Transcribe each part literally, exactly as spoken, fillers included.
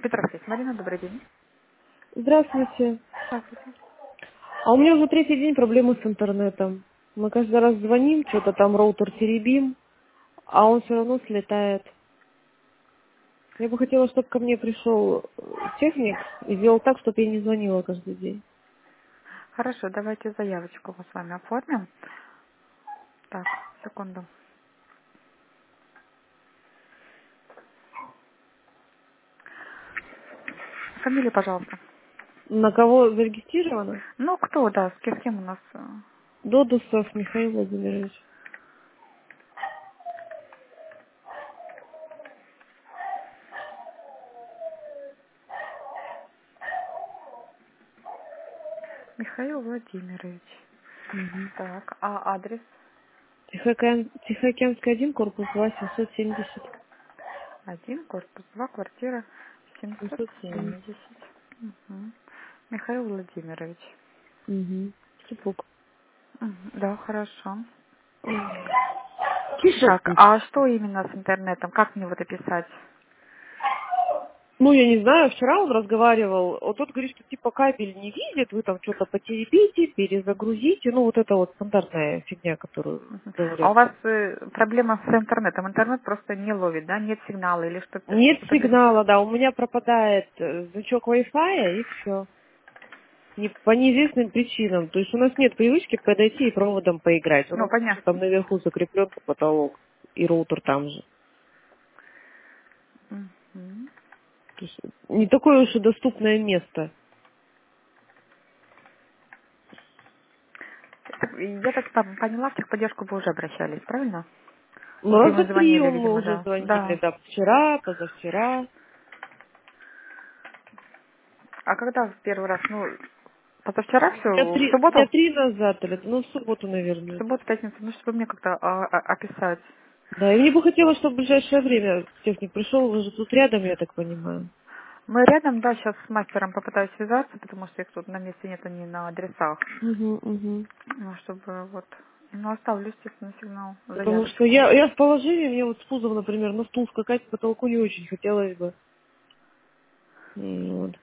Петровская, Марина, добрый день. Здравствуйте. Здравствуйте. А у меня уже третий день проблемы с интернетом. Мы каждый раз звоним, что-то там роутер теребим, а он все равно слетает. Я бы хотела, чтобы ко мне пришел э, техник и сделал так, чтобы я не звонила каждый день. Хорошо, давайте заявочку мы с вами оформим. Так, секунду. Фамилия, пожалуйста. На кого зарегистрировано? Ну, кто, да, с кем, с кем у нас? э, Додусов Михаил Владимирович. Михаил Владимирович. Угу. Так, а адрес? Тихоокеан- Тихоокеанский один, корпус два, семьсот семьдесят. Один, корпус два, квартира семьсот семьсот семьдесят. семьдесят. Угу. Михаил Владимирович. Угу. Супруг. Мгм, да, хорошо. Тише. Так, а что именно с интернетом? Как мне вот описать? Ну, я не знаю, вчера он разговаривал, вот тот говорит, что типа кабель не видит, вы там что-то потеребите, перезагрузите, ну, вот это вот стандартная фигня, которую Мгм. А говорят. у вас э, проблема с интернетом? Интернет просто не ловит, да? Нет сигнала или что-то? Нет Что-то при- сигнала, да, у меня пропадает э, значок Wi-Fi, и все. По неизвестным причинам. То есть у нас нет привычки подойти и проводом поиграть. У Ну, нас тоже понятно. там наверху закреплен потолок, и роутер там же. Мгм. То есть не такое уж и доступное место. Так, я так пон- поняла, в техподдержку вы уже обращались, правильно? Ну, Где раза мы три звонили, он мы видимо, уже да. звонили, Да. да, вчера, позавчера. А когда в первый раз? Ну, позавчера все, Дня в три, дня субботу? три назад, или, ну, в субботу, В наверное. субботу, пятницу, ну, чтобы мне как-то а, а, описать. Да, и мне бы хотелось, чтобы в ближайшее время техник пришел, вы же тут рядом, я так понимаю. Мы рядом, да, сейчас с мастером попытаюсь связаться, потому что их тут на месте нет, они на адресах. Угу, угу. Ну, чтобы вот... Ну, оставлю, естественно, сигнал, Потому что заявочку. я, я в положении, мне вот с пузом, например, на стул скакать по потолку не очень хотелось бы. М, Вот.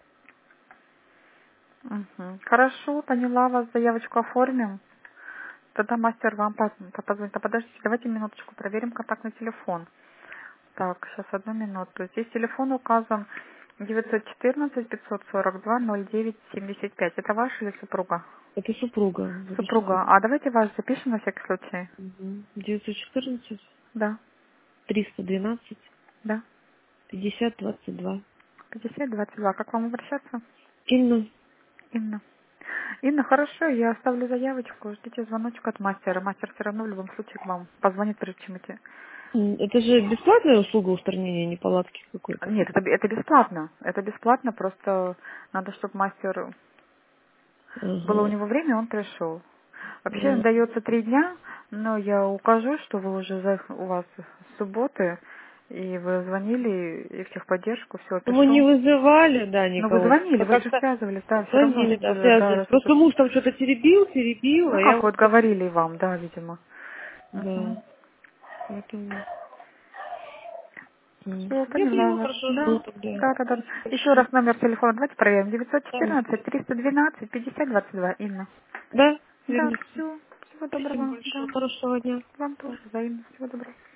Мгм. Хорошо, поняла вас, заявочку оформим. Тогда мастер вам поз- позвонит. А подождите, давайте минуточку проверим контактный телефон. Так, сейчас одну минуту. Здесь телефон указан девятьсот четырнадцать пятьсот сорок два ноль девять семьдесят пять. Это ваш или супруга? Это супруга, Супруга. запишите. А давайте ваш запишем на всякий случай. Угу. девятьсот четырнадцать Да, триста двенадцать да. пятьдесят двадцать два. пятьдесят двадцать два. Как вам обращаться? Инна, Инна. Инна, хорошо, я оставлю заявочку. Ждите звоночек от мастера. Мастер все равно в любом случае к вам позвонит, прежде чем идти. м, это же бесплатная услуга устранения неполадки какой-то? Нет, это, это бесплатно. Это бесплатно, просто надо, чтобы мастер... Было у Ага. него время, он пришел. Вообще Да. дается три дня, но я укажу, что вы уже за, у вас субботы, и вы звонили и в техподдержку, все Ну, мы не опишу. вызывали, да, Но вы никого. звонили, Просто вы же как-то связывались, да, все равно звонили, же да, будет, да, связывались. раз это... Просто муж там что-то теребил, теребил, Ну а я как вот вот как... говорили вам, да, видимо. Угу. Да, поэтому... м. Все, Я поняла поняла, вас. хорошо, жду Да, тогда. да, да, да. Спасибо Еще большое. раз номер телефона давайте проверим. девятьсот четырнадцать Да, триста двенадцать пятьдесят двадцать два. Инна. да, Да, верно. все. Всего Спасибо доброго. Да. большое. Хорошего дня. Вам Да. тоже взаимно. Всего доброго.